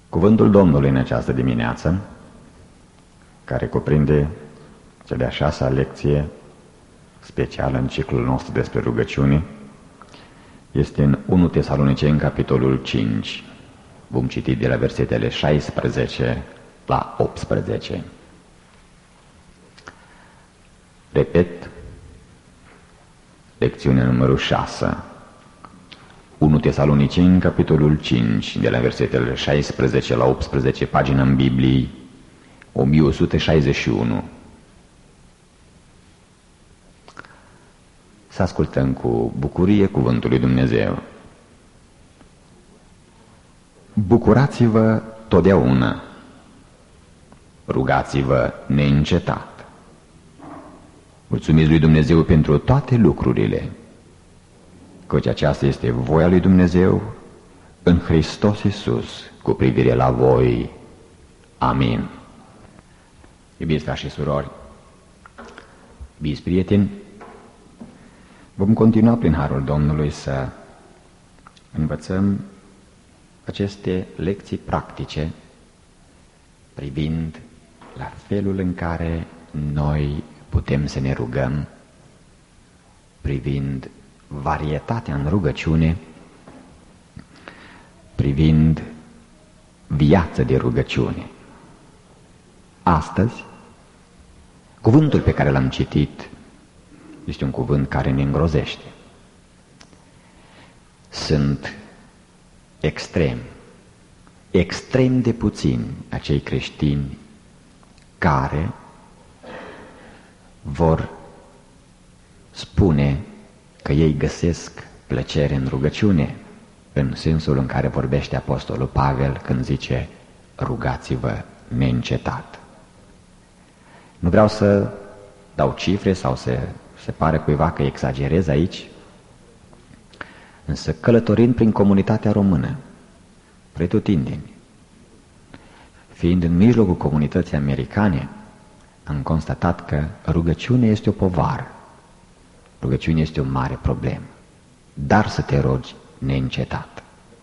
Cuvântul Domnului în această dimineață, care cuprinde cea de-a 6-a lecție specială în ciclul nostru despre rugăciune, este în 1 Tesaloniceni, capitolul 5. Vom citi de la versetele 16 la 18. Repet, lecțiunea numărul 6. 1 Tesaloniceni, capitolul 5, de la versetele 16 la 18, pagina în Bibliei 1161. Să ascultăm cu bucurie cuvântul lui Dumnezeu. Bucurați-vă totdeauna, rugați-vă neîncetat. Mulțumiți lui Dumnezeu pentru toate lucrurile, căci aceasta este voia lui Dumnezeu în Hristos Iisus cu privire la voi. Amin. Iubiți frați și surori, iubiți prieteni, vom continua prin harul Domnului să învățăm aceste lecții practice privind la felul în care noi putem să ne rugăm, privind varietatea în rugăciune, privind viața de rugăciune. Astăzi, cuvântul pe care l-am citit este un cuvânt care ne îngrozește. Sunt extrem de puțini acei creștini care vor spune că ei găsesc plăcere în rugăciune, în sensul în care vorbește Apostolul Pavel când zice rugați-vă neîncetat. Nu vreau să dau cifre sau să se pare cuiva că exagerez aici, însă călătorind prin comunitatea română, pretutindeni, fiind în mijlocul comunității americane, am constatat că rugăciunea este o povară, rugăciunea este o mare problemă, dar să te rogi neîncetat.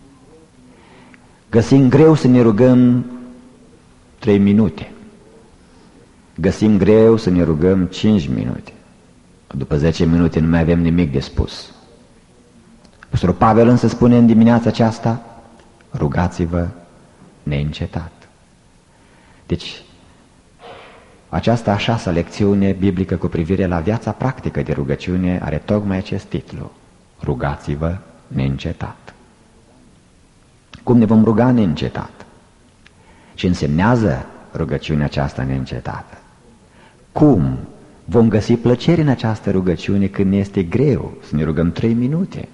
Găsim greu să ne rugăm 3 minute, găsim greu să ne rugăm 5 minute, după 10 minute nu mai avem nimic de spus. Apostolul Pavel însă spune în dimineața aceasta, rugați-vă neîncetat. Deci, această a 6-a lecțiune biblică cu privire la viața practică de rugăciune are tocmai acest titlu, rugați-vă neîncetat. Cum ne vom ruga neîncetat? Ce însemnează rugăciunea aceasta neîncetată? Cum vom găsi plăcere în această rugăciune când ne este greu să ne rugăm 3 minute?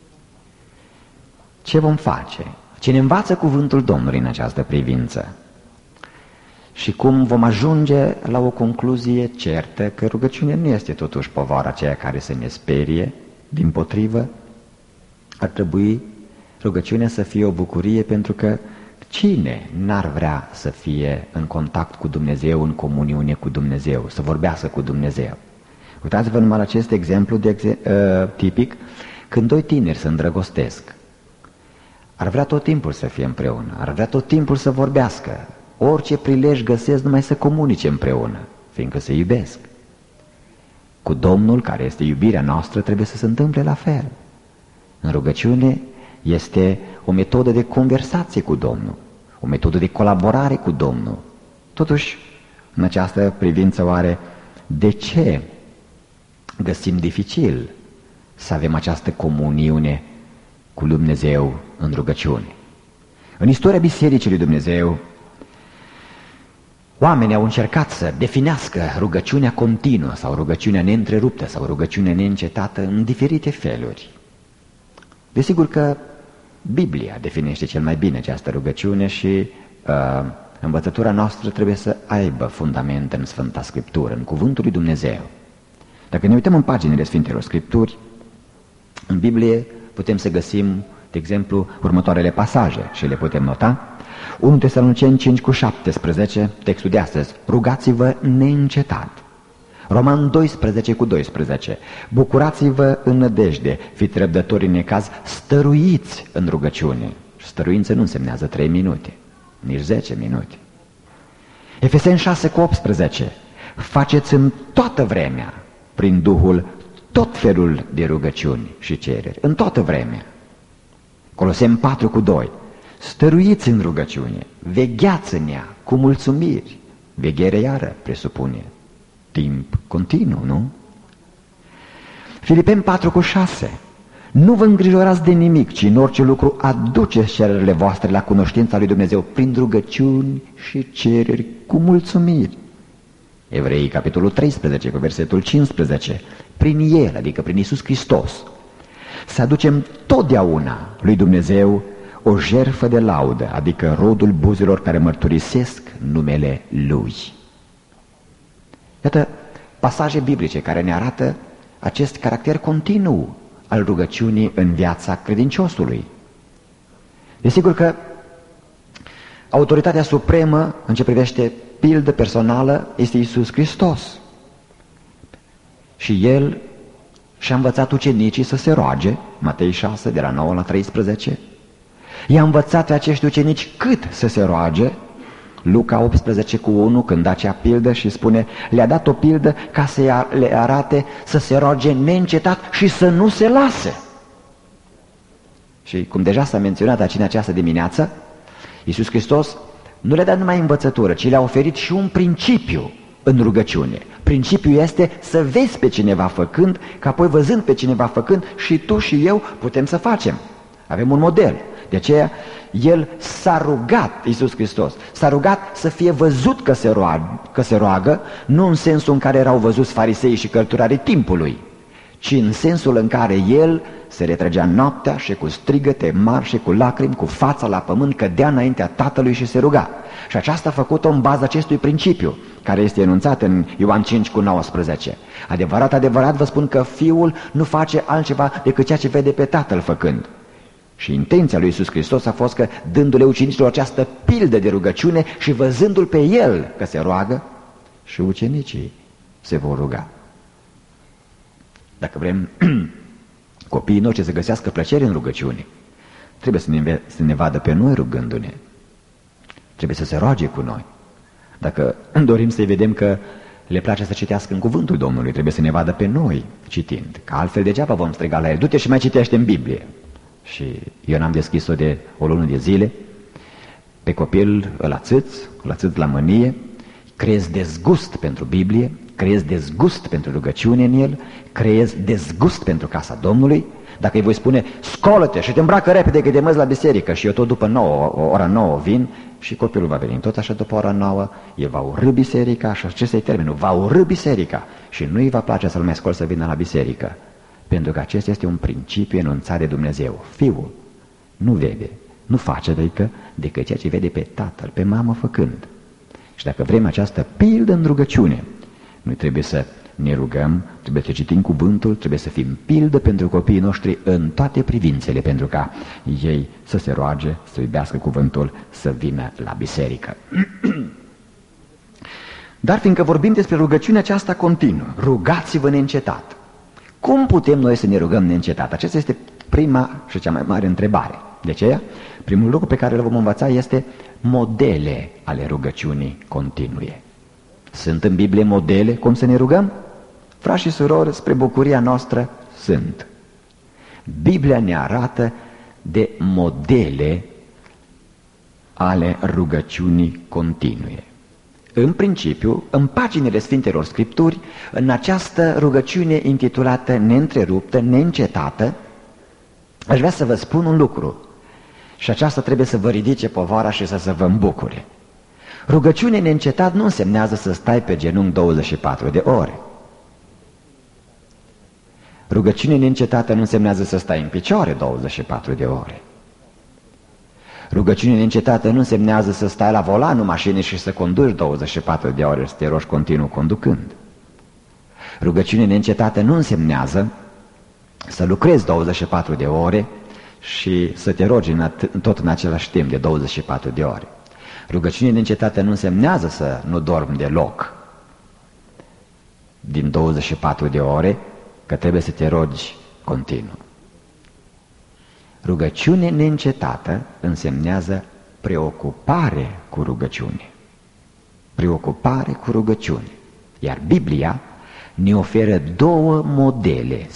Ce vom face? Ce ne învață cuvântul Domnului în această privință? Și cum vom ajunge la o concluzie certă că rugăciunea nu este totuși povara aceea care să ne sperie, dimpotrivă, ar trebui rugăciunea să fie o bucurie, pentru că cine n-ar vrea să fie în contact cu Dumnezeu, în comuniune cu Dumnezeu, să vorbească cu Dumnezeu? Uitați-vă numai la acest exemplu tipic, când 2 tineri se îndrăgostesc. Ar vrea tot timpul să fie împreună, ar vrea tot timpul să vorbească, orice prilej găsesc numai să comunice împreună, fiindcă se iubesc. Cu Domnul, care este iubirea noastră, trebuie să se întâmple la fel. În rugăciune este o metodă de conversație cu Domnul, o metodă de colaborare cu Domnul. Totuși, în această privință oare, de ce găsim dificil să avem această comuniune cu Dumnezeu în rugăciune? În istoria Bisericii lui Dumnezeu, oamenii au încercat să definească rugăciunea continuă sau rugăciunea neîntreruptă sau rugăciunea neîncetată în diferite feluri. Desigur că Biblia definește cel mai bine această rugăciune și învățătura noastră trebuie să aibă fundament în Sfânta Scriptură, în Cuvântul lui Dumnezeu. Dacă ne uităm în paginile Sfintelor Scripturi, în Biblie putem să găsim, de exemplu, următoarele pasaje și le putem nota. 1 Tesaloniceni 5:17, textul de astăzi, rugați-vă neîncetat. Roman 12:12, bucurați-vă în nădejde, fiți răbdători în necaz, stăruiți în rugăciune. Stăruință nu însemnează 3 minute. nici 10 minute. Efeseni 6:18, faceți în toată vremea, prin Duhul, tot felul de rugăciuni și cereri, în toată vremea. Coloseni 4:2, stăruiți în rugăciune, vegheați în ea cu mulțumiri. Veghere iară presupune timp continuu, nu? Filipeni 4:6, nu vă îngrijorați de nimic, ci în orice lucru aduceți cererile voastre la cunoștința lui Dumnezeu prin rugăciuni și cereri cu mulțumiri. Evrei, capitolul 13, cu versetul 15, prin El, adică prin Iisus Hristos, să aducem totdeauna lui Dumnezeu o jertfă de laudă, adică rodul buzilor care mărturisesc numele Lui. Iată pasaje biblice care ne arată acest caracter continuu al rugăciunii în viața credinciosului. Desigur că autoritatea supremă în ce privește pildă personală este Iisus Hristos. Și El și-a învățat ucenicii să se roage, Matei 6, de la 9 la 13. I-a învățat pe acești ucenici cât să se roage, Luca 18:1, când da acea pildă și spune, le-a dat o pildă ca să le arate să se roage neîncetat și să nu se lase. Și cum deja s-a menționat aici în această dimineață, Iisus Hristos nu le-a dat numai învățătură, ci le-a oferit și un principiu în rugăciune. Principiul este să vezi pe cineva făcând, că apoi văzând pe cineva făcând și tu și eu putem să facem. Avem un model. De aceea El s-a rugat, Iisus Hristos, s-a rugat să fie văzut că se roagă, nu în sensul în care erau văzuți fariseii și cărturarii timpului, ci în sensul în care El se retrăgea noaptea și cu strigăte mari și cu lacrimi, cu fața la pământ, cădea înaintea Tatălui și se ruga. Și aceasta a făcut-o în baza acestui principiu, care este enunțat în Ioan 5:19. Adevărat, adevărat vă spun că Fiul nu face altceva decât ceea ce vede pe Tatăl făcând. Și intenția lui Iisus Hristos a fost că, dându-le ucenicilor această pildă de rugăciune și văzându-L pe El că se roagă, și ucenicii se vor ruga. Dacă vrem copiii noștri să găsească plăcere în rugăciune, trebuie să ne vadă pe noi rugându-ne. Trebuie să se roage cu noi. Dacă dorim să-i vedem că le place să citească în cuvântul Domnului, trebuie să ne vadă pe noi citind, că altfel degeaba vom striga la el, du-te și mai citește în Biblie. Și eu n-am deschis-o de o lună de zile, pe copil îl ațâț la mânie, creez dezgust pentru Biblie, creez dezgust pentru rugăciune în el, creez dezgust pentru casa Domnului. Dacă îi voi spune, scolă-te și te îmbracă repede că te măzi la biserică, și eu tot după ora 9 vin, și copilul va veni tot așa după ora 9, el va urâ biserica, și acesta e termenul, va urâ biserica și nu îi va place să-l mai scol să vină la biserică. Pentru că acesta este un principiu enunțat de Dumnezeu. Fiul nu vede, nu face decât ceea ce vede pe tatăl, pe mamă făcând. Și dacă vrem această pildă în rugăciune, noi trebuie să ne rugăm, trebuie să citim cuvântul, trebuie să fim pildă pentru copiii noștri în toate privințele, pentru ca ei să se roage, să iubească cuvântul, să vină la biserică. Dar fiindcă vorbim despre rugăciunea aceasta continuă, rugați-vă neîncetat. Cum putem noi să ne rugăm neîncetat? Aceasta este prima și cea mai mare întrebare. De aceea, primul lucru pe care îl vom învăța este modele ale rugăciunii continue. Sunt în Biblie modele cum să ne rugăm? Frați și surori, spre bucuria noastră, sunt. Biblia ne arată de modele ale rugăciunii continue. În principiu, în paginile Sfintelor Scripturi, în această rugăciune intitulată neîntreruptă, neîncetată, aș vrea să vă spun un lucru. Și aceasta trebuie să vă ridice povara și să vă îmbucure. Rugăciune neîncetat nu însemnează să stai pe genunchi 24 de ore. Rugăciune neîncetată nu însemnează să stai în picioare 24 de ore. Rugăciune neîncetată nu însemnează să stai la volanul mașinii și să conduci 24 de ore, să te rogi continuu conducând. Rugăciune neîncetată nu însemnează să lucrezi 24 de ore și să te rogi tot în același timp de 24 de ore. Rugăciune neîncetată nu însemnează să nu dormi deloc din 24 de ore, că trebuie să te rogi continuu. Rugăciune neîncetată însemnează preocupare cu rugăciune. Preocupare cu rugăciune. Iar Biblia ne oferă două modele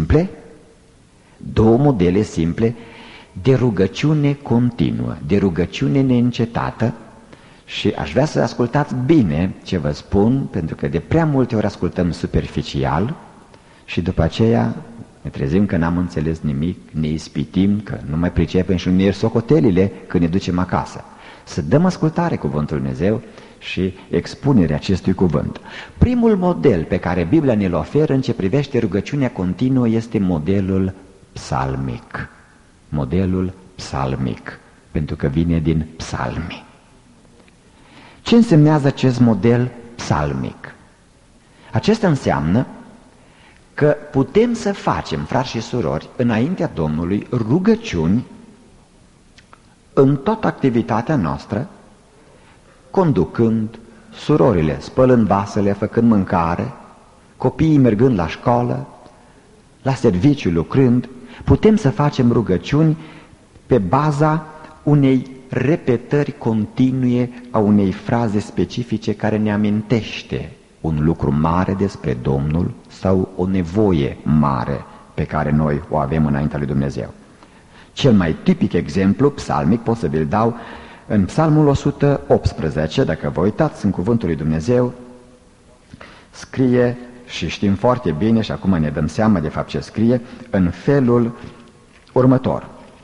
simple de rugăciune continuă, de rugăciune neîncetată. Și aș vrea să ascultați bine ce vă spun, pentru că de prea multe ori ascultăm superficial și după aceea ne trezim că n-am înțeles nimic, ne ispitim, că nu mai pricepem și nu ne iert socotelile când ne ducem acasă. Să dăm ascultare cuvântul Lui Dumnezeu și expunerea acestui cuvânt. Primul model pe care Biblia ne-l oferă în ce privește rugăciunea continuă este modelul psalmic. Modelul psalmic, pentru că vine din psalmi. Ce însemnează acest model psalmic? Acesta înseamnă că putem să facem, frați și surori, înaintea Domnului rugăciuni în toată activitatea noastră, conducând, surorile spălând vasele, făcând mâncare, copiii mergând la școală, la serviciu lucrând. Putem să facem rugăciuni pe baza unei repetări continue a unei fraze specifice care ne amintește un lucru mare despre Domnul sau o nevoie mare pe care noi o avem înaintea lui Dumnezeu. Cel mai tipic exemplu psalmic pot să vi-l dau în Psalmul 118, dacă vă uitați în cuvântul lui Dumnezeu, scrie, și știm foarte bine și acum ne dăm seama de fapt ce scrie, în felul următor.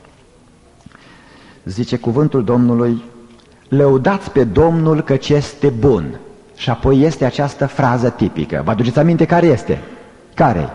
Zice cuvântul Domnului: lăudați pe Domnul căci este bun. Și apoi este această frază tipică. Vă aduceți aminte care este? Care-i?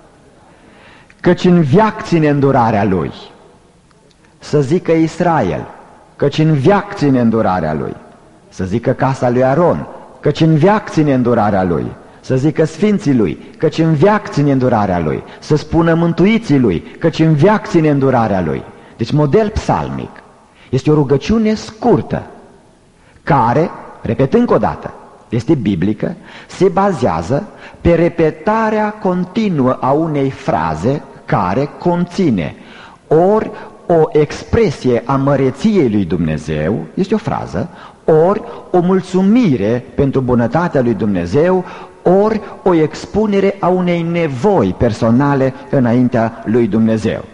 Căci în veac ține îndurarea Lui. Să zică Israel, căci în veac ține îndurarea Lui. Să zică casa lui Aron, căci în veac ține îndurarea Lui. Să zică sfinții Lui, căci în veac ține îndurarea Lui. Să spună mântuiții Lui, căci în veac ține îndurarea Lui. Deci model psalmic. Este o rugăciune scurtă, care, repet încă o dată, este biblică, se bazează pe repetarea continuă a unei fraze care conține ori o expresie a măreției lui Dumnezeu, este o frază, ori o mulțumire pentru bunătatea lui Dumnezeu, ori o expunere a unei nevoi personale înaintea lui Dumnezeu.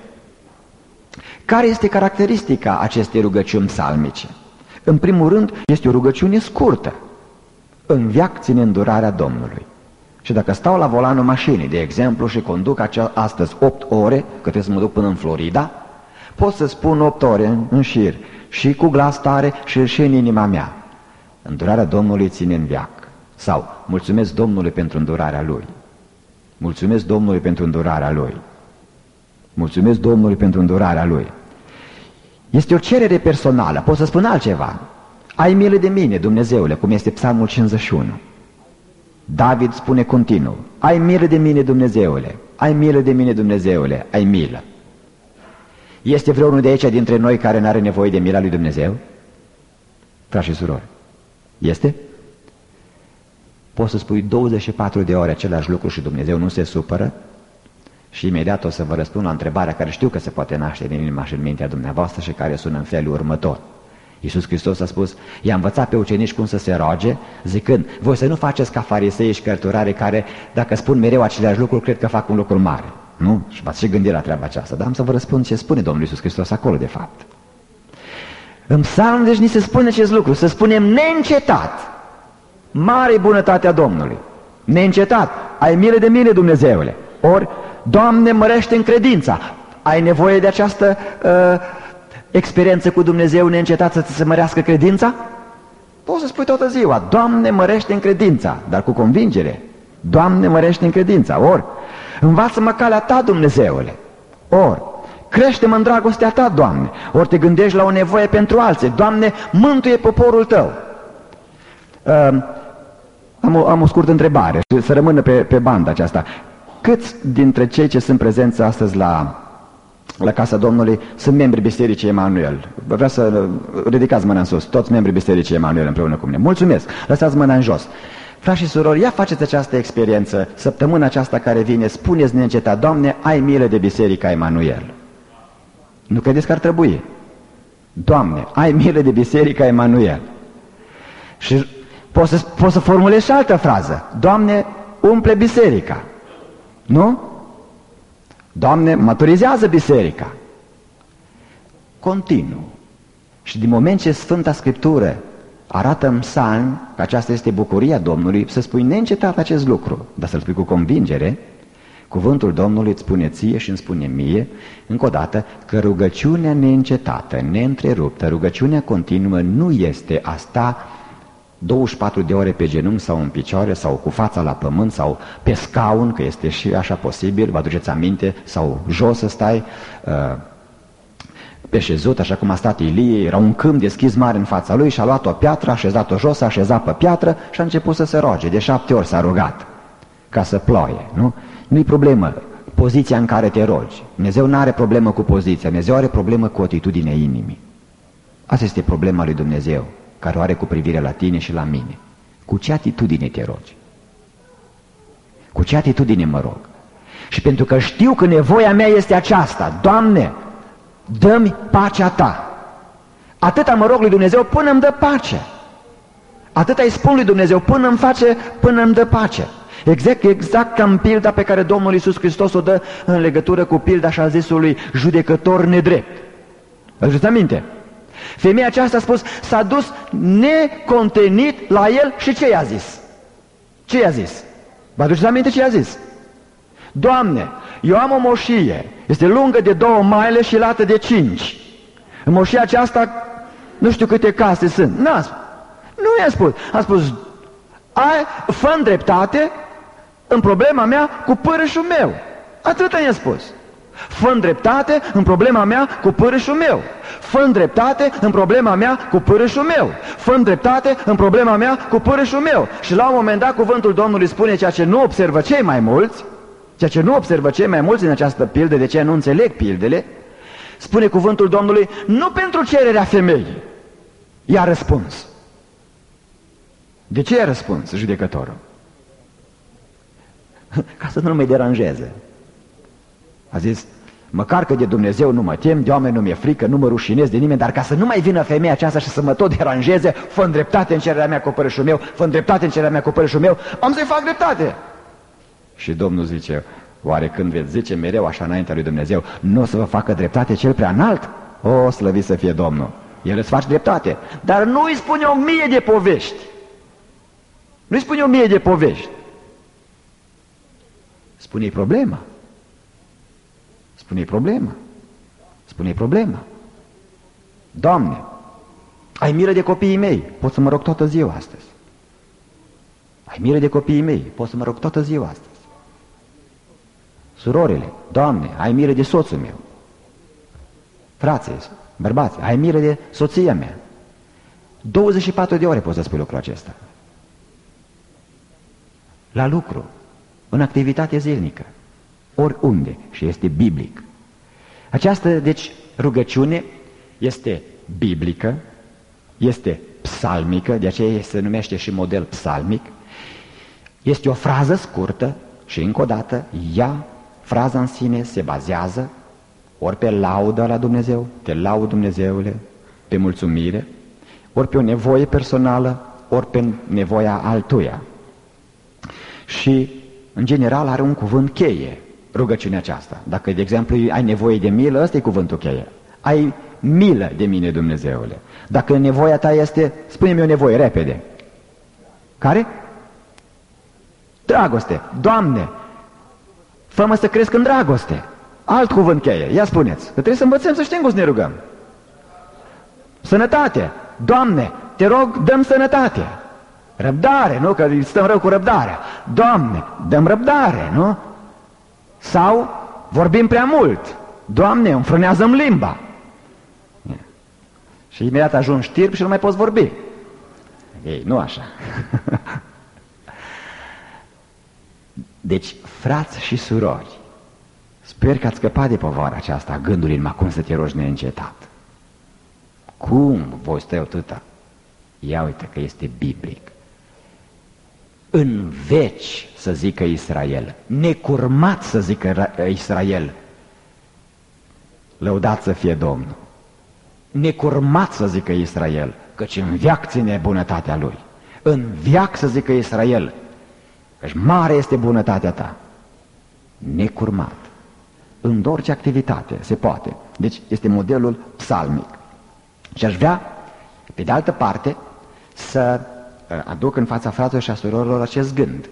Care este caracteristica acestei rugăciuni psalmice? În primul rând, este o rugăciune scurtă. În veac ține îndurarea Domnului. Și dacă stau la volanul mașinii, de exemplu, și conduc astăzi 8 ore, că trebuie să mă duc până în Florida, pot să spun 8 ore în șir, și cu glas tare și în inima mea: îndurarea Domnului ține în veac. Sau: mulțumesc Domnului pentru îndurarea Lui. Mulțumesc Domnului pentru îndurarea Lui. Mulțumesc Domnului pentru îndurarea Lui. Este o cerere personală. Pot să spun altceva: ai milă de mine, Dumnezeule, cum este Psalmul 51. David spune continuu: ai milă de mine, Dumnezeule, ai milă de mine, Dumnezeule, ai milă. Este vreunul de aici dintre noi care n-are nevoie de mila lui Dumnezeu? Frați și surori, este? Poți să spui 24 de ore același lucru și Dumnezeu nu se supără? Și imediat o să vă răspund la întrebarea care știu că se poate naște din inima și în mintea dumneavoastră și care sună în felul următor. Iisus Hristos a spus: i-a învățat pe ucenici cum să se roage, zicând: voi să nu faceți ca farisei și cărturare care, dacă spun mereu aceleași lucruri, cred că fac un lucru mare. Nu? Și v-ați și gândit la treaba aceasta. Dar am să vă răspund ce spune Domnul Iisus Hristos acolo, de fapt. În psalm, deci, ni se spune acest lucru, să spunem neîncetat: mare bunătatea Domnului, neîncetat, ai milă de mine, Dumnezeule. Ori: Doamne, mărește în credința. Ai nevoie de această experiență cu Dumnezeu neîncetat să ți se mărească credința? Poți să spui toată ziua: Doamne, mărește în credința, dar cu convingere: Doamne, mărește în credința. Ori: învață-mă calea Ta, Dumnezeule. Ori: crește-mă în dragostea Ta, Doamne. Ori te gândești la o nevoie pentru alții: Doamne, mântuie poporul Tău. Am o scurtă întrebare și să rămână pe banda aceasta. Câți dintre cei ce sunt prezenți astăzi la Casa Domnului sunt membri Bisericii Emanuel? Vreau să ridicați mâna în sus, toți membrii Bisericii Emanuel împreună cu mine. Mulțumesc! Lăsați mâna în jos. Frați și surori, ia faceți această experiență săptămâna aceasta care vine, spuneți neîncetat: Doamne, ai milă de Biserica Emanuel. Nu credeți că ar trebui? Doamne, ai milă de Biserica Emanuel. Și poți să formulezi și altă frază. Doamne, umple biserica. Nu? Doamne, maturizează biserica. Continuu. Și din moment ce Sfânta Scriptură arată în psalm că aceasta este bucuria Domnului, să spui neîncetat acest lucru, dar să-l spui cu convingere, cuvântul Domnului îți spune ție și îmi spune mie, încă o dată, că rugăciunea neîncetată, neîntreruptă, rugăciunea continuă nu este a sta 24 de ore pe genunchi sau în picioare sau cu fața la pământ sau pe scaun, că este și așa posibil, vă aduceți aminte, sau jos să stai pe șezut, așa cum a stat Ilie, era un câmp deschis mare în fața lui și a luat o piatră, a așezat-o jos, a așezat pe piatră și a început să se roage. De 7 ori s-a rugat ca să ploie, nu? Nu-i problemă poziția în care te rogi. Dumnezeu nu are problemă cu poziția, Dumnezeu are problemă cu atitudinea inimii. Asta este problema lui Dumnezeu, care o are cu privire la tine și la mine. Cu ce atitudine te rogi? Cu ce atitudine mă rog? Și pentru că știu că nevoia mea este aceasta, Doamne, dă-mi pacea Ta. Atâta mă rog lui Dumnezeu până îmi dă pace. Atâta îi spun lui Dumnezeu până îmi dă pace. Exact ca în pilda pe care Domnul Iisus Hristos o dă în legătură cu pilda așa zisului judecător nedrept. Vă aduceți aminte? Femeia aceasta a spus, s-a dus necontenit la el și ce i-a zis? Ce i-a zis? Vă aduceți aminte ce i-a zis? Doamne, eu am o moșie, este lungă de 2 maile și lată de 5. În moșia aceasta nu știu câte case sunt. Nu i-a spus. A spus, fă-mi dreptate în problema mea cu părâșul meu. Atâta i-a spus. Fă-mi dreptate în problema mea cu părâșul meu. Fă-mi dreptate în problema mea cu părâșul meu. Fă-mi dreptate în problema mea cu părâșul meu. Și la un moment dat cuvântul Domnului spune ceea ce nu observă cei mai mulți, în această pildă, de ce nu înțeleg pildele, spune cuvântul Domnului, nu pentru cererea femeii i-a răspuns. De ce i-a răspuns judecătorul? Ca să nu mă deranjeze. A zis, măcar că de Dumnezeu nu mă tem, de oameni nu mi-e frică, nu mă rușinez de nimeni, dar ca să nu mai vină femeia aceasta și să mă tot deranjeze, fă-mi dreptate în cererea mea cu părâșul meu, fă-mi dreptate în cererea mea cu părâșul meu, am să-i fac dreptate. Și Domnul zice, oare când veți zice mereu așa înaintea lui Dumnezeu, nu o să vă facă dreptate cel prea înalt? O, slăvit să fie Domnul! El îți face dreptate, dar nu îi spune 1000 de povești. Nu-i spune 1000 de povești. Spune-i problema. Spune-i problema. Spune-i problema. Doamne, ai milă de copiii mei, pot să mă rog toată ziua astăzi. Ai milă de copiii mei, pot să mă rog toată ziua astăzi. Surorile, Doamne, ai milă de soțul meu. Frații, bărbați, ai milă de soția mea. 24 de ore poți să spui lucrul acesta. La lucru, în activitate zilnică, oriunde, și este biblic. Această, deci, rugăciune este biblică, este psalmică, de aceea se numește și model psalmic, este o frază scurtă și, încă o dată, fraza în sine se bazează ori pe laudă la Dumnezeu, te laud Dumnezeule, pe mulțumire, ori pe o nevoie personală, ori pe nevoia altuia. Și, în general, are un cuvânt cheie, rugăciunea aceasta. Dacă, de exemplu, ai nevoie de milă, ăsta e cuvântul cheie. Ai milă de mine, Dumnezeule. Dacă nevoia ta este, spune-mi o nevoie, repede. Care? Dragoste. Doamne, fă-mă să cresc în dragoste. Alt cuvânt cheie, ia spuneți, că trebuie să învățăm să știm cum să ne rugăm. Sănătate. Doamne, te rog, dă-mi sănătate. Răbdare, nu? Că stăm rău cu răbdarea. Doamne, dă-mi răbdare, nu? Sau vorbim prea mult. Doamne, înfrânează-mi limba. Și imediat ajungi știrb și nu mai poți vorbi. Ei, nu așa. Deci, frați și surori, sper că ați scăpat de povara aceasta a gândului numai cum să te rogi neîncetat. Cum voi stai atâta? Ia uite că este biblic. În veci să zică Israel, necurmat să zică Israel, lăudat să fie Domnul. necurmat să zică Israel, căci în veac ține bunătatea lui. În veac să zică Israel, căci mare este bunătatea ta. Necurmat. În orice activitate se poate. Deci este modelul psalmic. Și aș vrea, pe de altă parte, să aduc în fața fraților și a surorilor acest gând.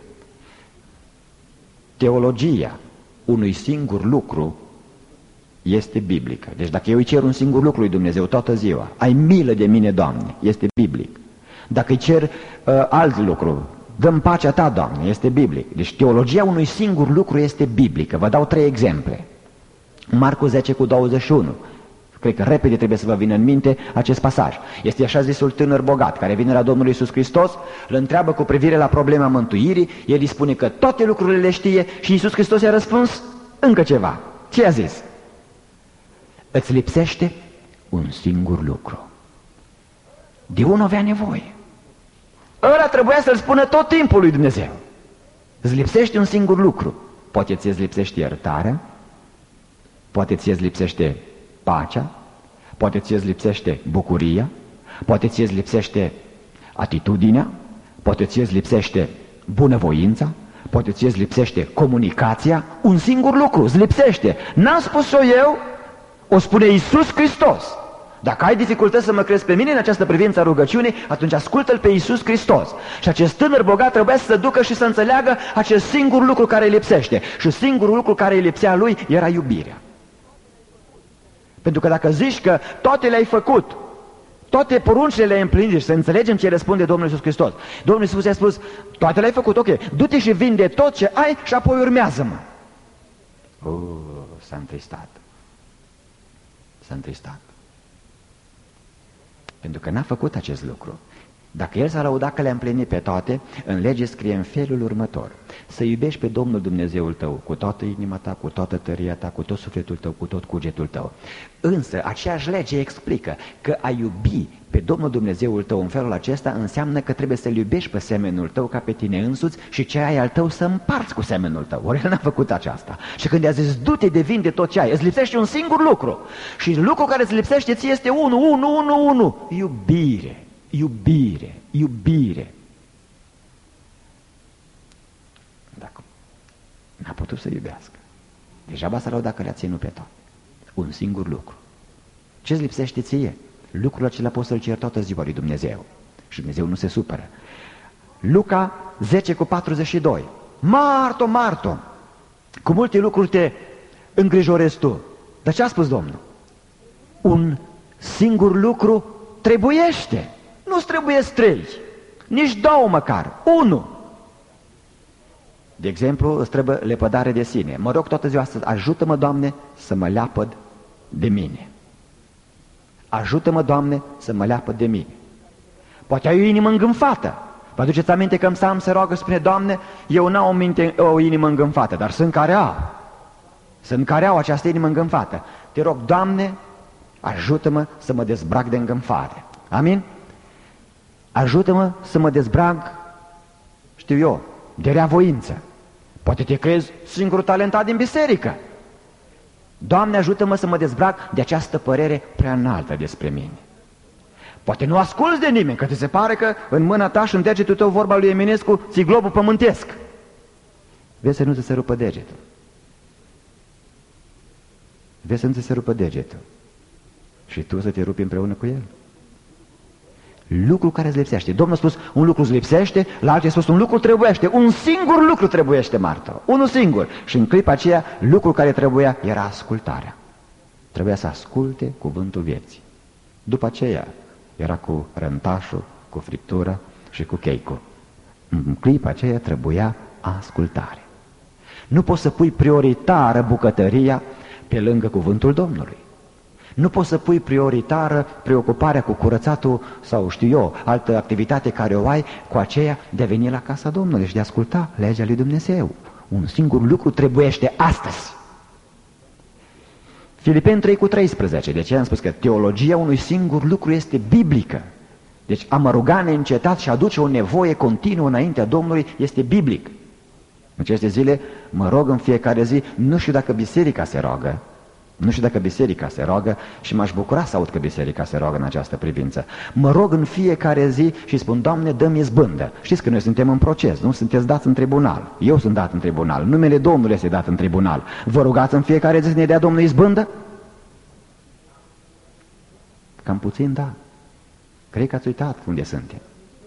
Teologia unui singur lucru este biblică. Deci dacă eu îi cer un singur lucru lui Dumnezeu toată ziua, ai milă de mine, Doamne, este biblic. Dacă îi cer alt lucru, dă-mi pacea ta, Doamne, este biblic. Deci teologia unui singur lucru este biblică. Vă dau 3 exemple. Marcu 10:21. Cred că repede trebuie să vă vină în minte acest pasaj. Este așa zisul tânăr bogat care vine la Domnul Iisus Hristos, îl întreabă cu privire la problema mântuirii, el îi spune că toate lucrurile le știe și Iisus Hristos i-a răspuns încă ceva. Ce a zis? Îți lipsește un singur lucru. De unul avea nevoie. Ăla trebuia să-l spună tot timpul lui Dumnezeu. Îți lipsește un singur lucru. Poate ți-ți lipsește iertarea, poate ți-ți lipsește pacea, poate ți-ți lipsește bucuria, poate ți-ți lipsește atitudinea, poate ți-ți lipsește bunăvoința, poate ți-ți lipsește comunicația. Un singur lucru îți lipsește. N-am spus-o eu, o spune Iisus Hristos. Dacă ai dificultăți să mă crezi pe mine în această privință a rugăciunii, atunci ascultă-L pe Iisus Hristos. Și acest tânăr bogat trebuia să se ducă și să înțeleagă acest singur lucru care îi lipsește. Și singurul lucru care îi lipsea lui era iubirea. Pentru că dacă zici că toate le-ai făcut, toate poruncile le-ai împlinit, și să înțelegem ce răspunde Domnul Iisus Hristos. Domnul Iisus i-a spus, toate le-ai făcut, ok, du-te și vinde tot ce ai și apoi urmează-mă. S-a întristat. S-a întristat. Pentru că n-a făcut acest lucru. Dacă el s-a lăudat că le-a împlinit pe toate, în lege scrie în felul următor: să iubești pe Domnul Dumnezeul tău cu toată inima ta, cu toată tăria ta, cu tot sufletul tău, cu tot cugetul tău. Însă aceeași lege explică că a iubi pe Domnul Dumnezeul tău în felul acesta înseamnă că trebuie să-l iubești pe semenul tău ca pe tine însuți și ce ai al tău să împarți cu semenul tău. Ori el n-a făcut aceasta. Și când i-a zis, du-te de vinde tot ce ai, îți lipsește un singur lucru. Și lucrul care îți lipsește ție este unu. Iubire. Iubire, iubire. Dacă n-a putut să iubească, degeaba s-a lăudat că le-a ținut pe toate. Un singur lucru. Ce-ți lipsește ție? Lucrul acela poți să-l ceri toată ziua lui Dumnezeu. Și Dumnezeu nu se supără. Luca 10:42. Marto, Marto, cu multe lucruri te îngrijorezi tu. Dar ce a spus Domnul? Un singur lucru trebuiește. Nu-ți trebuie 3, nici 2 măcar, 1. De exemplu, îți trebuie lepădare de sine. Mă rog toată ziua astăzi, ajută-mă, Doamne, să mă leapăd de mine. Ajută-mă, Doamne, să mă leapăd de mine. Poate ai o inimă îngânfată. Vă aduceți aminte că în psalm se roagă, spune, Doamne, eu n-am o inimă îngânfată, dar sunt care au. Sunt care au această inimă îngânfată. Te rog, Doamne, ajută-mă să mă dezbrac de îngânfare. Amin? Ajută-mă să mă dezbrag, știu eu, de reavoință. Poate te crezi singurul talentat din biserică. Doamne, ajută-mă să mă dezbrag de această părere prea înaltă despre mine. Poate nu asculți de nimeni, că ți se pare că în mâna ta și în degetul tău, vorba lui Eminescu, ți globul pământesc. Vezi să nu ți se rupă degetul. Vezi să nu ți se rupă degetul. Și tu să te rupi împreună cu el. Lucru care îți lipsește. Domnul a spus, un lucru îți lipsește, la alții a spus, un lucru trebuiește. Un singur lucru trebuiește, Marta. Unul singur. Și în clipa aceea, lucrul care trebuia era ascultarea. Trebuia să asculte cuvântul vieții. După aceea, era cu rântașul, cu friptura și cu cheicu. În clipa aceea trebuia ascultare. Nu poți să pui prioritară bucătăria pe lângă cuvântul Domnului. Nu poți să pui prioritară preocuparea cu curățatul sau știu eu, altă activitate care o ai cu aceea de a veni la casa Domnului și de a asculta legea lui Dumnezeu. Un singur lucru trebuiește astăzi. Filipeni 3:13. De ce am spus că teologia unui singur lucru este biblică. Deci a mă ruga neîncetat și aduce o nevoie continuă înaintea Domnului este biblic. În aceste zile mă rog în fiecare zi, nu știu dacă biserica se roagă, Nu știu dacă biserica se roagă și m-aș bucura să aud că biserica se roagă în această privință. Mă rog în fiecare zi și spun, Doamne, dă-mi izbândă. Știți că noi suntem în proces, nu? Sunteți dați în tribunal. Eu sunt dat în tribunal. Numele Domnului este dat în tribunal. Vă rugați în fiecare zi să ne dea Domnul izbândă? Cam puțin, da. Cred că ați uitat unde suntem.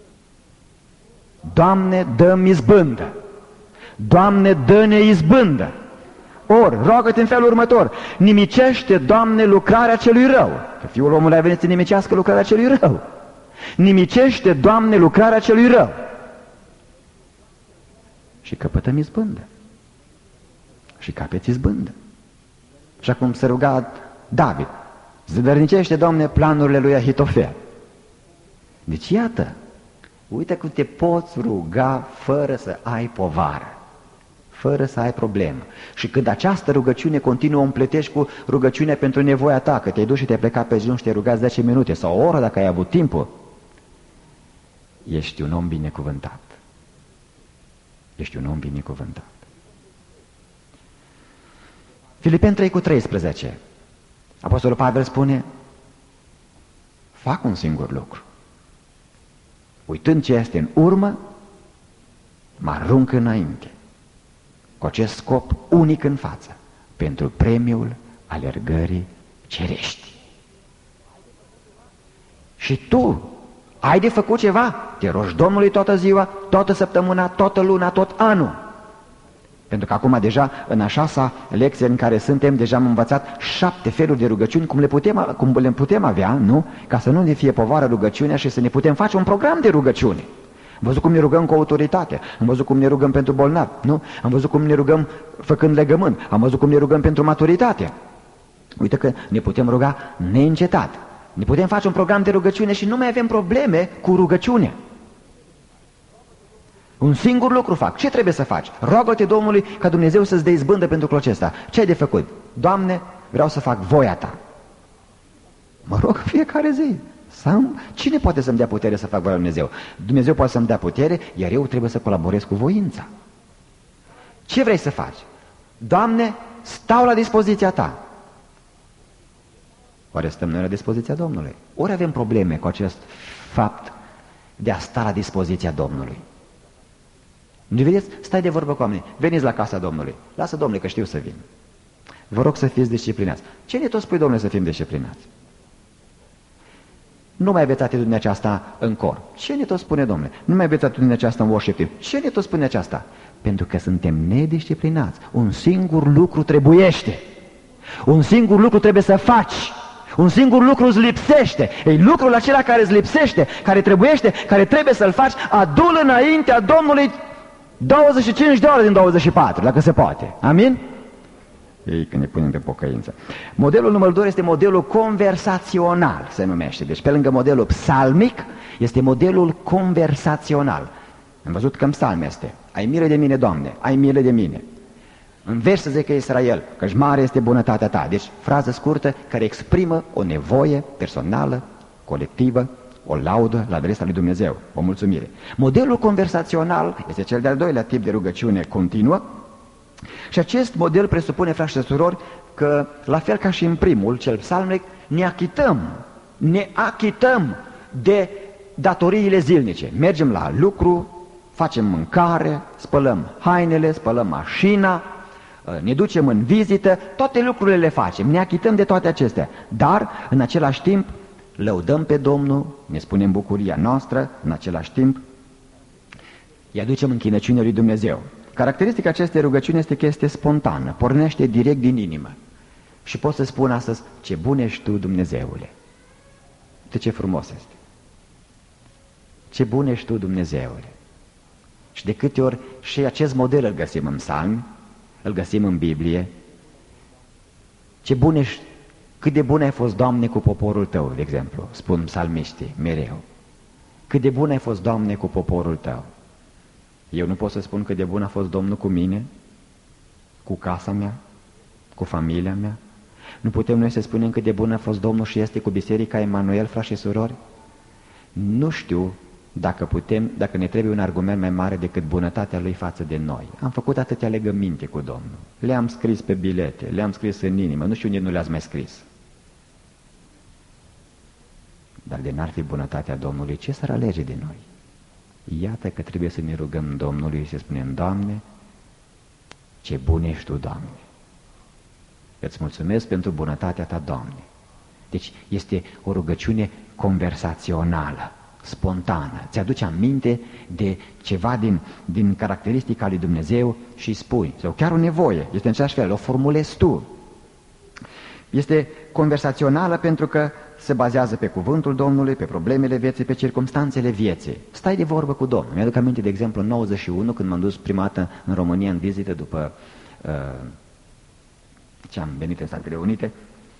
Doamne, dă-mi izbândă. Doamne, dă-ne izbândă. Ori, roagă-te în felul următor: nimicește, Doamne, lucrarea celui rău. Că Fiul omului a venit să nimicească lucrarea celui rău. Nimicește, Doamne, lucrarea celui rău. Și căpătăm izbândă. Și capeți izbândă. Și acum se ruga David: zădărnicește, Doamne, planurile lui Ahitofel. Deci iată, uite cum te poți ruga fără să ai povară, fără să ai problemă. Și când această rugăciune continuă, o împletești cu rugăciunea pentru nevoia ta, că te-ai dus și te-ai plecat pe zi și te-ai rugat 10 minute sau o oră dacă ai avut timpul, ești un om binecuvântat. Ești un om binecuvântat. Filipeni 3:13. Apostolul Pavel spune: fac un singur lucru. Uitând ce este în urmă, mă arunc înainte, cu acest scop unic în față, pentru premiul alergării cerești. Și tu ai de făcut ceva? Te rogi Domnului toată ziua, toată săptămâna, toată luna, tot anul. Pentru că acum deja, în a 6-a lecție în care suntem, deja am învățat 7 feluri de rugăciuni, cum le putem avea, nu? Ca să nu ne fie povară rugăciunea și să ne putem face un program de rugăciune. Am văzut cum ne rugăm cu autoritate, am văzut cum ne rugăm pentru bolnavi, nu? Am văzut cum ne rugăm făcând legământ, am văzut cum ne rugăm pentru maturitate. Uite că ne putem ruga neîncetat. Ne putem face un program de rugăciune și nu mai avem probleme cu rugăciunea. Un singur lucru fac. Ce trebuie să faci? Roagă-te Domnului ca Dumnezeu să-ți dea izbândă pentru lucrul acesta. Ce ai de făcut? Doamne, vreau să fac voia ta. Mă rog fiecare zi. Cine poate să-mi dea putere să fac voia lui Dumnezeu? Dumnezeu poate să-mi dea putere, iar eu trebuie să colaborez cu voința. Ce vrei să faci? Doamne, stau la dispoziția ta. Oare stăm noi la dispoziția Domnului? Ori avem probleme cu acest fapt de a sta la dispoziția Domnului? Nu vedeți? Stai de vorbă cu oamenii. Veniți la casa Domnului. Lasă, Domnule, că știu să vin. Vă rog să fiți disciplinați. Ce ne tot spui, Domnule, să fim disciplinați? Nu mai aveți atitudinea aceasta în cor. Ce ne tot spune, Domnule? Nu mai aveți atitudinea aceasta în worship team. Ce ne tot spune aceasta? Pentru că suntem nedisciplinați. Un singur lucru trebuiește. Un singur lucru trebuie să faci. Un singur lucru îți lipsește. Ei, lucrul acela care îți lipsește, care trebuiește, care trebuie să-l faci, adu-l înaintea Domnului 25 de ore din 24, dacă se poate. Amin? Ei, când ne punem pe pocăință. Modelul numărul 2 este modelul conversațional, se numește. Deci pe lângă modelul psalmic, este modelul conversațional. Am văzut că în psalm este: ai milă de mine, Doamne, ai milă de mine. În vers să zică Israel, căci mare este bunătatea ta. Deci frază scurtă care exprimă o nevoie personală, colectivă, o laudă la adresa lui Dumnezeu, o mulțumire. Modelul conversațional este cel de-al doilea tip de rugăciune continuă și acest model presupune, frați și surori, că la fel ca și în primul, cel psalmic, ne achităm de datoriile zilnice. Mergem la lucru, facem mâncare, spălăm hainele, spălăm mașina, ne ducem în vizită, toate lucrurile le facem, ne achităm de toate acestea, dar în același timp lăudăm pe Domnul, ne spunem bucuria noastră, în același timp îi aducem închinăciunea lui Dumnezeu. Caracteristica acestei rugăciuni este că este spontană, pornește direct din inimă. Și pot să spun astăzi: ce bun ești tu, Dumnezeule! Uite ce frumos este! Ce bun ești tu, Dumnezeule! Și de câte ori și acest model îl găsim în psalmi, îl găsim în Biblie. Ce bun ești! Cât de bun ai fost, Doamne, cu poporul tău, de exemplu, spun psalmiștii mereu. Cât de bun ai fost, Doamne, cu poporul tău. Eu nu pot să spun cât de bun a fost Domnul cu mine, cu casa mea, cu familia mea. Nu putem noi să spunem cât de bun a fost Domnul și este cu Biserica Emanuel, frați și surori? Nu știu dacă ne trebuie un argument mai mare decât bunătatea Lui față de noi. Am făcut atâtea legăminte cu Domnul. Le-am scris pe bilete, le-am scris în inimă, nu știu unde nu le-ați mai scris. Dar de n-ar fi bunătatea Domnului, ce s-ar alege de noi? Iată că trebuie să ne rugăm Domnului și să spunem: Doamne, ce bun ești Tu, Doamne! Îți mulțumesc pentru bunătatea Ta, Doamne! Deci este o rugăciune conversațională, spontană. Ți-aduce aminte de ceva din caracteristica lui Dumnezeu și spui, sau chiar o nevoie, este în același fel, o formulezi tu. Este conversațională pentru că se bazează pe cuvântul Domnului, pe problemele vieții, pe circumstanțele vieții. Stai de vorbă cu Domnul. Mi-aduc aminte, de exemplu, în 91, când m-am dus prima dată în România în vizită după ce am venit în Statele Unite,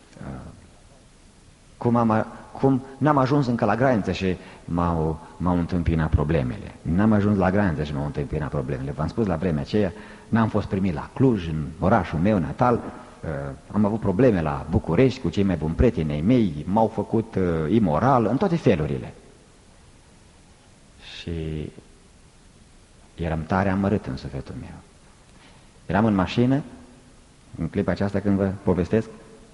cum n-am ajuns încă la graniță și m-au întâmpinat problemele. N-am ajuns la graniță și m-au întâmpinat problemele. V-am spus la vremea aceea, n-am fost primit la Cluj, în orașul meu natal, am avut probleme la București cu cei mai buni prieteni ai mei, m-au făcut imoral, în toate felurile. Și eram tare amărât în sufletul meu. Eram în mașină, în clipa aceasta când vă povestesc,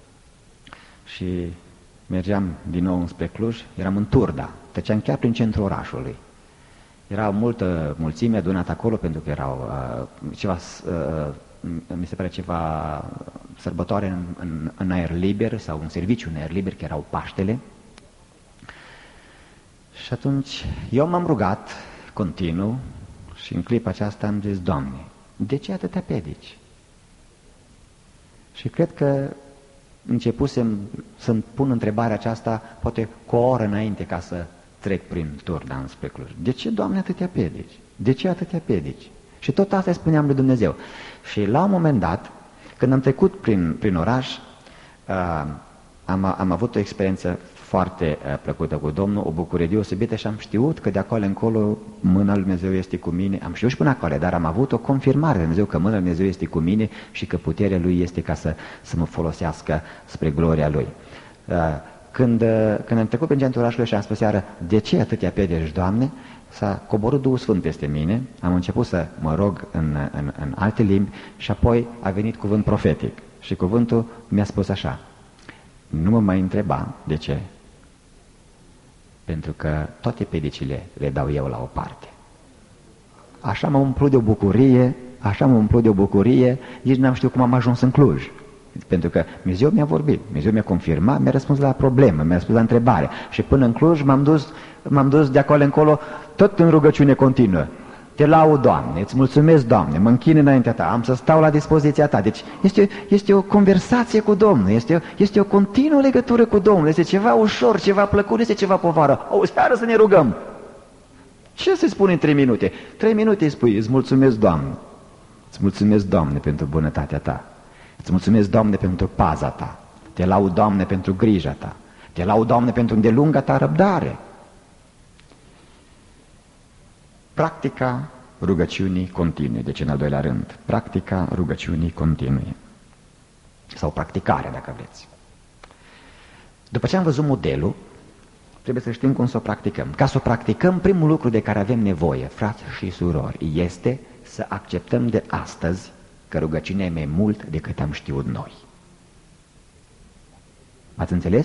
și mergeam din nou înspre Cluj, eram în Turda, treceam chiar prin centrul orașului. Era o multă mulțime adunată acolo pentru că erau mi se pare ceva sărbătoare în aer liber sau un serviciu în aer liber, că erau Paștele. Și atunci eu m-am rugat continuu și în clipa aceasta am zis: Doamne, de ce atâtea piedici? Și cred că începusem să-mi pun întrebarea aceasta poate cu o oră înainte ca să trec prin Turda înspre Cluj. De ce, Doamne, atâtea piedici? De ce atâtea piedici? Și tot asta spuneam lui Dumnezeu. Și la un moment dat, când am trecut prin oraș, am avut o experiență foarte plăcută cu Domnul, o bucurie deosebită și am știut că de acolo încolo mâna lui Dumnezeu este cu mine. Am știut și până acolo, dar am avut o confirmare de Dumnezeu că mâna lui Dumnezeu este cu mine și că puterea Lui este ca să mă folosească spre gloria Lui. Când am trecut prin centrul orașului și am spus seară: de ce atâtea piedici, Doamne? S-a coborât Duhul Sfânt peste mine, am început să mă rog în alte limbi și apoi a venit cuvânt profetic. Și cuvântul mi-a spus așa: nu mă mai întreba de ce, pentru că toate piedicile le dau eu la o parte. Așa m-am umplut de o bucurie, nici n-am știut cum am ajuns în Cluj. Pentru că Dumnezeu mi-a vorbit, Dumnezeu mi-a confirmat, mi-a răspuns la problemă, mi-a răspuns la întrebare. Și până în Cluj m-am dus de acolo încolo tot în rugăciune continuă. Te laud, Doamne, îți mulțumesc, Doamne, mă închin înaintea Ta, am să stau la dispoziția Ta. Deci este o conversație cu Domnul, este o continuă legătură cu Domnul, este ceva ușor, ceva plăcut, este ceva povară. O seară să ne rugăm. Ce să-i spun în 3 minute? 3 minute îi spui: îți mulțumesc, Doamne, îți mulțumesc, Doamne, pentru bunătatea Ta. Îți mulțumesc, Doamne, pentru paza Ta. Te laud, Doamne, pentru grija Ta. Te laud, Doamne, pentru îndelunga Ta răbdare. Practica rugăciunii continue. Deci, în al doilea rând, practica rugăciunii continue. Sau practicarea, dacă vreți. După ce am văzut modelul, trebuie să știm cum să o practicăm. Ca să o practicăm, primul lucru de care avem nevoie, frați și surori, este să acceptăm de astăzi că rugăciunea e mai mult decât am știut noi. Ați înțeles?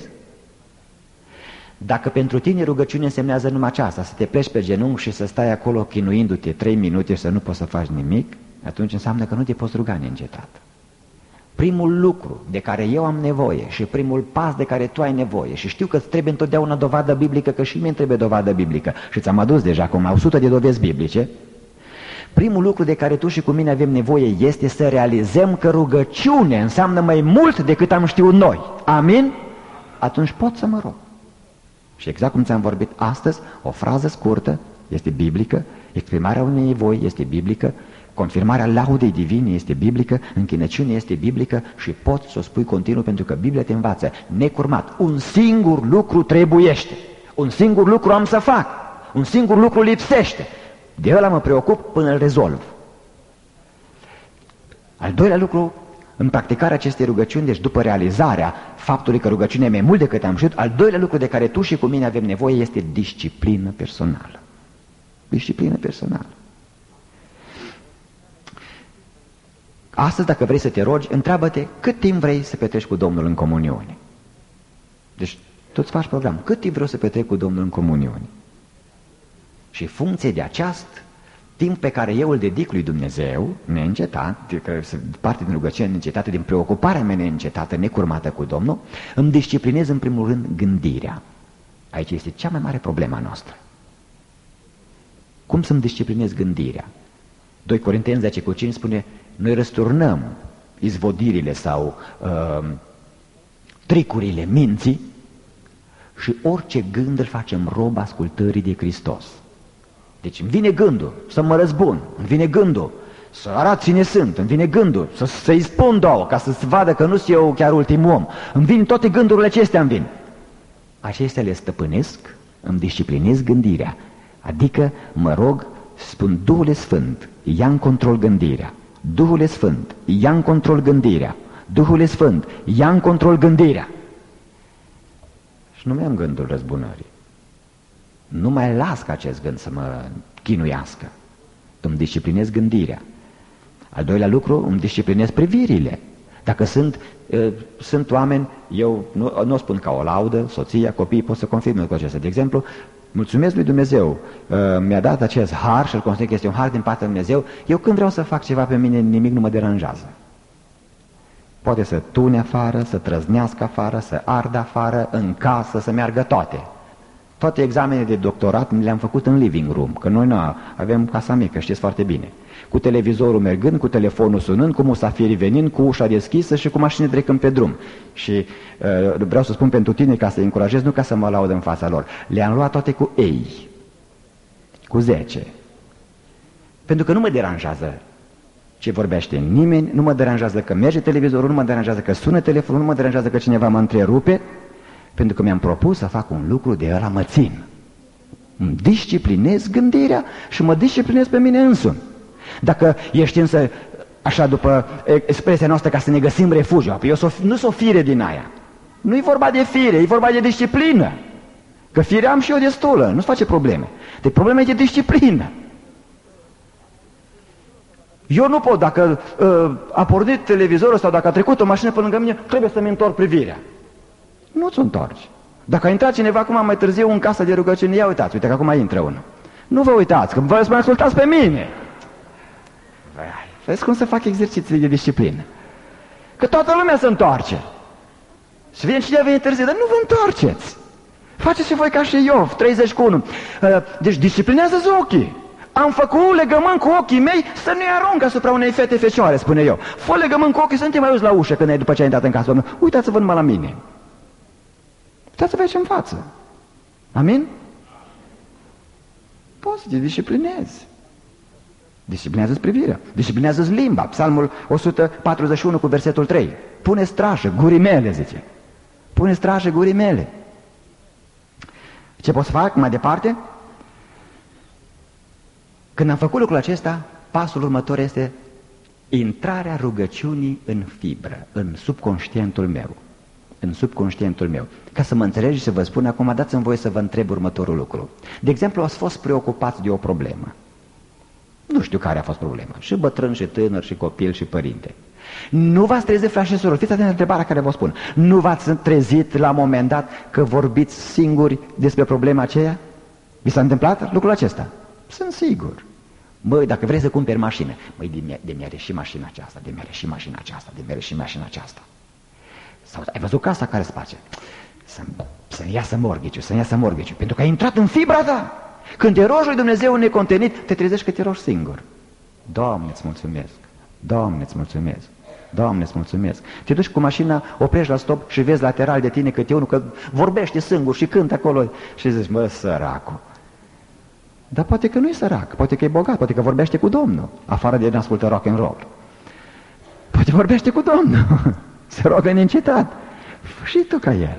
Dacă pentru tine rugăciune însemnează numai aceasta, să te pleci pe genunchi și să stai acolo chinuindu-te 3 minute și să nu poți să faci nimic, atunci înseamnă că nu te poți ruga neîncetat. Primul lucru de care eu am nevoie și primul pas de care tu ai nevoie, și știu că îți trebuie întotdeauna dovadă biblică, că și mie îmi trebuie dovadă biblică și ți-am adus deja acum 100 de dovezi biblice, primul lucru de care tu și cu mine avem nevoie este să realizăm că rugăciune înseamnă mai mult decât am știut noi. Amin? Atunci pot să mă rog. Și exact cum ți-am vorbit astăzi, o frază scurtă este biblică, exprimarea unei nevoi este biblică, confirmarea laudei divine este biblică, închinăciunea este biblică și poți să o spui continuu pentru că Biblia te învață necurmat. Un singur lucru trebuiește, un singur lucru am să fac, un singur lucru lipsește. De ăla mă preocup până îl rezolv. Al doilea lucru, în practicarea acestei rugăciuni, deci după realizarea faptului că rugăciunea e mai mult decât am știut, al doilea lucru de care tu și cu mine avem nevoie este disciplină personală. Disciplină personală. Astăzi, dacă vrei să te rogi, întreabă-te cât timp vrei să petreci cu Domnul în comuniune. Deci, tu îți faci program. Cât timp vreau să petrec cu Domnul în comuniune? Și funcție de acest timp pe care eu îl dedic lui Dumnezeu, neîncetat, parte din rugăciune neîncetată, din preocuparea mea neîncetată, necurmată cu Domnul, îmi disciplinez în primul rând gândirea. Aici este cea mai mare problema noastră. Cum să-mi disciplinez gândirea? 2 Corinteni 10:5 spune, noi răsturnăm izvodirile sau tricurile minții și orice gând îl facem rob ascultării de Hristos. Deci îmi vine gândul să mă răzbun, îmi vine gândul să arăt cine sunt, îmi vine gândul să-i spun două ca să se vadă că nu sunt eu chiar ultimul om. Îmi vin toate gândurile acestea, îmi vin. Acestea le stăpânesc, îmi disciplinez gândirea. Adică mă rog, spun, Duhule Sfânt, ia în control gândirea. Duhule Sfânt, ia în control gândirea. Duhule Sfânt, ia în control gândirea. Și nu mai am gândul răzbunării. Nu mai las ca acest gând să mă chinuiască. Îmi disciplinez gândirea. Al doilea lucru, îmi disciplinez privirile. Dacă sunt oameni, eu nu o spun ca o laudă, soția, copiii pot să confirme cu acesta. De exemplu, mulțumesc lui Dumnezeu, mi-a dat acest har și îl consider că este un har din partea lui Dumnezeu. Eu când vreau să fac ceva pe mine, nimic nu mă deranjează. Poate să tune afară, să trăznească afară, să ardă afară, în casă, să meargă toate. Toate examenele de doctorat le-am făcut în living room, că noi nu avem casa mică, știți foarte bine. Cu televizorul mergând, cu telefonul sunând, cu musafirii venind, cu ușa deschisă și cu mașini trecând pe drum. Și vreau să spun pentru tine, ca să-i încurajez, nu ca să mă laud în fața lor. Le-am luat toate cu ei, cu 10. Pentru că nu mă deranjează ce vorbește nimeni, nu mă deranjează că merge televizorul, nu mă deranjează că sună telefonul, nu mă deranjează că cineva mă întrerupe, pentru că mi-am propus să fac un lucru de ăla mă țin. Îmi disciplinez gândirea și mă disciplinez pe mine însumi. Dacă ești însă, așa după expresia noastră, ca să ne găsim refugiu, eu nu sunt o fire din aia. Nu e vorba de fire, e vorba de disciplină. Că fire am și eu destulă, nu-ți face probleme. Deci problema e de disciplină. Eu nu pot, dacă a pornit televizorul sau dacă a trecut o mașină pe lângă mine, trebuie să-mi întorc privirea. Nu-ți întorci. Dacă a intrat cineva acum mai târziu în casa de rugăciune, ia uitați, uite că acum intră unul. Nu vă uitați, că vă mă ascultați pe mine. Vezi cum să fac exerciții de disciplină. Că toată lumea se întoarce. Și vine cineva vine târziu, dar nu vă întoarceți. Faceți și voi ca și Iov, 31. Deci disciplinează-ți ochii. Am făcut legământ cu ochii mei să nu-i arunc asupra unei fete fecioare, spune eu. Fă legământ cu ochii să nu te mai uiți la ușă când ai după ce ai intrat în casă. Domnul, uitați-vă numai la mine. Uitați-vă aici în față. Amin? Poți să te disciplinezi. Disciplinează-ți privirea, disciplinează-ți limba. Psalmul 141 cu versetul 3. Pune strajă gurii mele, zice. Pune strajă gurii mele. Ce pot să fac mai departe? Când am făcut lucrul acesta, pasul următor este intrarea rugăciunii în fibră, în subconștientul meu. În subconștientul meu. Ca să mă înțelegi și să vă spun acum, dați-mi voie să vă întreb următorul lucru. De exemplu, ați fost preocupați de o problemă. Nu știu care a fost problema. Și bătrân, și tânăr, și copil, și părinte. Nu v-ați trezit, frați și surori, fiți atenți la întrebarea care vă spun. Nu v-ați trezit la un moment dat că vorbiți singuri despre problema aceea? Vi s-a întâmplat lucrul acesta? Sunt sigur. Măi, dacă vrei să cumperi mașină, măi, de mi-a reșit mașina aceasta, de mi-a reșit mașina aceasta, de mi-a reșit mașina aceasta. Sau ai văzut casa care îți place? Să-mi iasă mortgage-ul, să-mi iasă mortgage-ul, pentru că ai intrat în fibra ta. Când te rogi lui Dumnezeu necontenit, te trezești că te rogi singur. Doamne, îți mulțumesc, Doamne, îți mulțumesc, Doamne, îți mulțumesc. Te duci cu mașina, oprești la stop și vezi lateral de tine câte unul că vorbește singur și cântă acolo și zici, mă, săracul. Dar poate că nu e sărac, poate că e bogat, poate că vorbește cu Domnul, afară de ascultă rock and roll. Poate vorbește cu Domnul, se roagă neîncetat. Și tu ca el.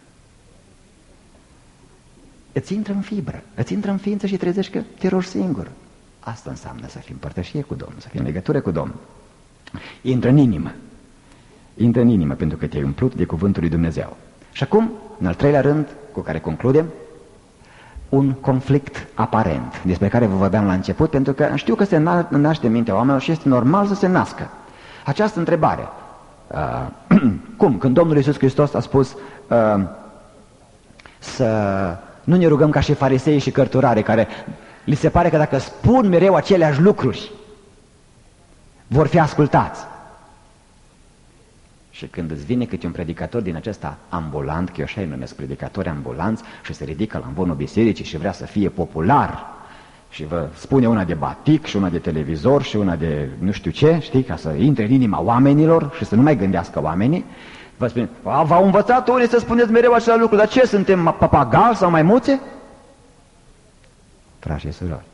Îți intră în fibră, îți intră în ființă și trezești că te rogi singur. Asta înseamnă să fii în părtășie cu Domnul, să fii în legătură cu Domnul. Intră în inimă. Intră în inimă pentru că te-ai umplut de cuvântul lui Dumnezeu. Și acum, în al treilea rând, cu care concludem, un conflict aparent, despre care vă vorbeam la început, pentru că știu că se naște în mintea oamenilor și este normal să se nască. Această întrebare, cum? Când Domnul Iisus Hristos a spus să nu ne rugăm ca și farisei și cărturare, care li se pare că dacă spun mereu aceleași lucruri, vor fi ascultați. Și când îți vine câte un predicator din acesta ambulant, că eu așa îi numesc predicatori ambulanți, și se ridică la amvonul bisericii și vrea să fie popular și vă spune una de batic și una de televizor și una de nu știu ce, știi, ca să intre în inima oamenilor și să nu mai gândească oamenii, vă spune, v-au învățat unii să spuneți mereu același lucru, dar ce, suntem papagali sau maimuțe? Frați și surori,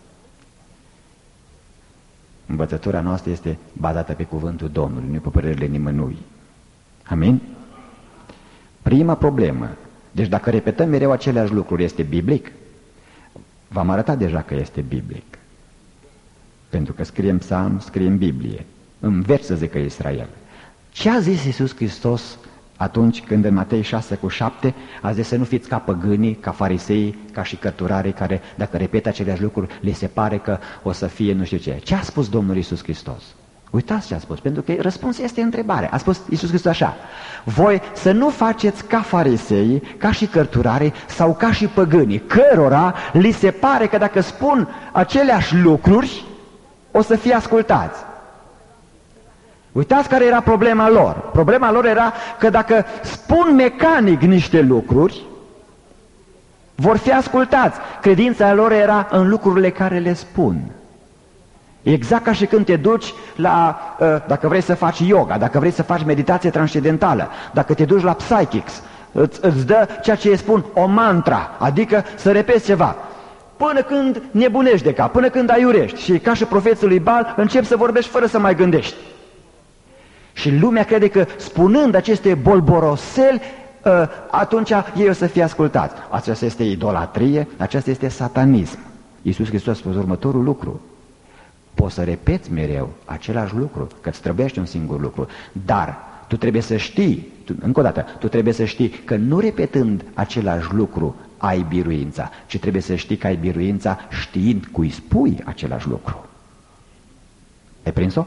învățătura noastră este bazată pe cuvântul Domnului, nu pe părerile nimănui. Amin? Prima problemă. Deci dacă repetăm mereu aceleași lucruri, este biblic? V-am arătat deja că este biblic. Pentru că scrie în Psalm, scrie în Biblie. În vers să zică Israel. Ce a zis Iisus Hristos atunci când în Matei 6:7 a zis să nu fiți ca păgânii, ca farisei, ca și cărturarii care dacă repetă aceleași lucruri le se pare că o să fie nu știu ce. Ce a spus Domnul Iisus Hristos? Uitați ce a spus, pentru că răspunsul este întrebare. A spus Iisus Hristos așa: voi să nu faceți ca farisei, ca și cărturarii sau ca și păgânii, cărora li se pare că dacă spun aceleași lucruri o să fie ascultați. Uitați care era problema lor. Problema lor era că dacă spun mecanic niște lucruri, vor fi ascultați. Credința lor era în lucrurile care le spun. Exact ca și când te duci la, dacă vrei să faci yoga, dacă vrei să faci meditație transcendentală, dacă te duci la psychics, îți dă ceea ce îi spun o mantra, adică să repeți ceva. Până când nebunești de cap, până când aiurești și ca și profeții lui Baal începi să vorbești fără să mai gândești. Și lumea crede că spunând aceste bolboroseli, atunci ei o să fie ascultați. Aceasta este idolatrie, aceasta este satanism. Iisus Hristos a spus următorul lucru: poți să repeți mereu același lucru, că îți trebuiește un singur lucru, dar tu trebuie să știi, încă o dată, tu trebuie să știi că nu repetând același lucru ai biruința, ci trebuie să știi că ai biruința știind cui spui același lucru. Ai prins-o?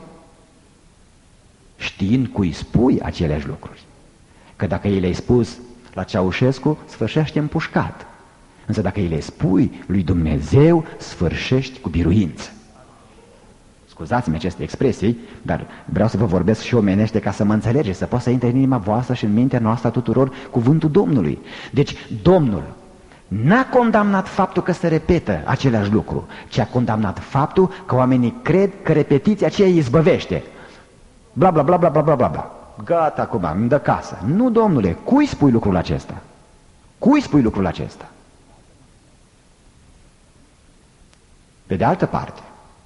Știind cui spui aceleași lucruri. Că dacă îi le-ai spus la Ceaușescu, sfârșește împușcat. Însă dacă îi le spui lui Dumnezeu, sfârșești cu biruință. Scuzați-mi aceste expresii, dar vreau să vă vorbesc și omenește ca să mă înțelegeți, să poată să intre în inima voastră și în mintea noastră a tuturor cuvântul Domnului. Deci Domnul n-a condamnat faptul că se repetă același lucru, ci a condamnat faptul că oamenii cred că repetiția aceea îi izbăvește. Bla bla bla bla bla bla bla. Gata, acum, îmi dă casă. Nu, domnule, cui spui lucrul acesta? Cui spui lucrul acesta? Pe de altă parte,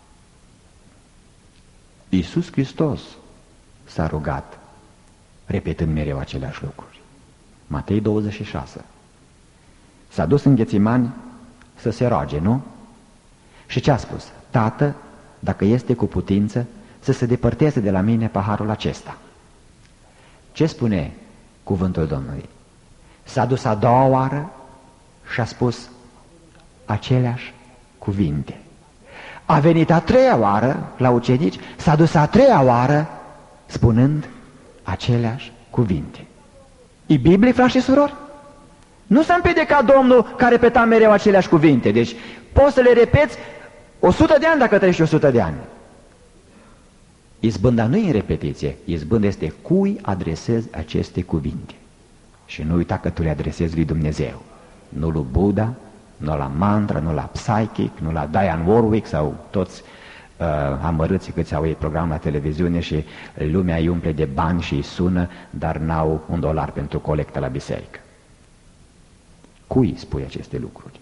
Iisus Hristos s-a rugat repetând mereu aceleași lucruri. Matei 26. S-a dus în Ghețimani să se roage, nu? Și ce a spus? Tată, dacă este cu putință, să se depărteze de la mine paharul acesta. Ce spune cuvântul Domnului? S-a dus a doua oară și a spus aceleași cuvinte. A venit a treia oară la ucenici, s-a dus a treia oară spunând aceleași cuvinte. E Biblie, frați și surori? Nu s-a împiedicat Domnul care repeta mereu aceleași cuvinte. Deci poți să le repeți 100 de ani dacă trăiești 100 de ani. Izbânda nu e în repetiție, izbânda este cui adresezi aceste cuvinte. Și nu uita că tu le adresezi lui Dumnezeu. Nu lui Buddha, nu la mantra, nu la psychic, nu la Diane Warwick sau toți amărâții câți au ei program la televiziune și lumea îi umple de bani și îi sună, dar n-au $1 pentru colectă la biserică. Cui spui aceste lucruri?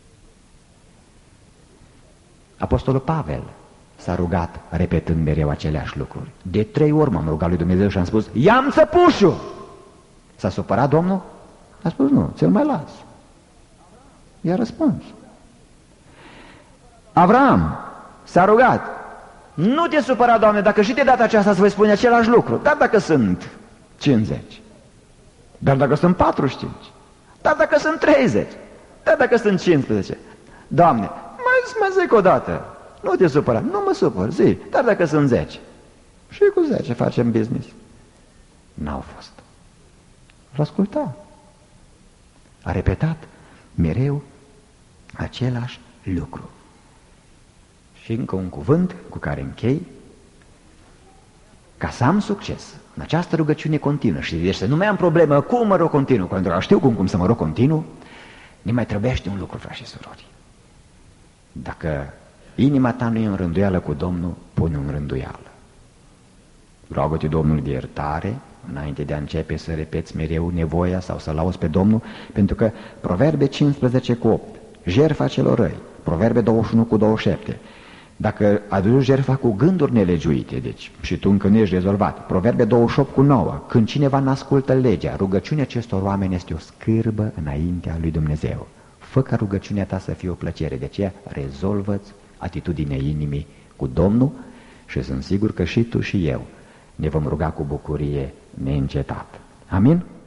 Apostolul Pavel s-a rugat repetând mereu aceleași lucruri. De 3 ori m-am rugat lui Dumnezeu și am spus: ia-mi țăpușul! S-a supărat Domnul? A spus: nu, ți-l mai las. I-a răspuns. Avram s-a rugat: nu te supăra, Doamne, dacă și de data aceasta îți voi spune același lucru, dar dacă sunt 50, dar dacă sunt 45, dar dacă sunt 30, dar dacă sunt 15, Doamne, mai zic o dată, nu te supăra, nu mă supăr, zi, dar dacă sunt 10. Și cu 10 facem business. N-au fost. L-asculta. A repetat mereu același lucru. Și încă un cuvânt cu care închei. Ca să am succes în această rugăciune continuă și deci să nu mai am problemă cum mă rog continuu, pentru că știu cum să mă rog continuu, ne mai trebuiește un lucru, frați și surori. Dacă inima ta nu e în rânduială cu Domnul, pune în rânduială. Roagă-te Domnul de iertare înainte de a începe să repeți mereu nevoia sau să lauzi pe Domnul, pentru că Proverbe 15:8, jertfa celor răi, Proverbe 21:27, dacă aduci jertfa cu gânduri nelegiuite, deci și tu încă nu ești rezolvat, Proverbe 28:9, când cineva n-ascultă legea, rugăciunea acestor oameni este o scârbă înaintea lui Dumnezeu. Fă ca rugăciunea ta să fie o plăcere, de aceea rezolvă-ți atitudinea inimii cu Domnul și sunt sigur că și tu și eu ne vom ruga cu bucurie neîncetat. Amin?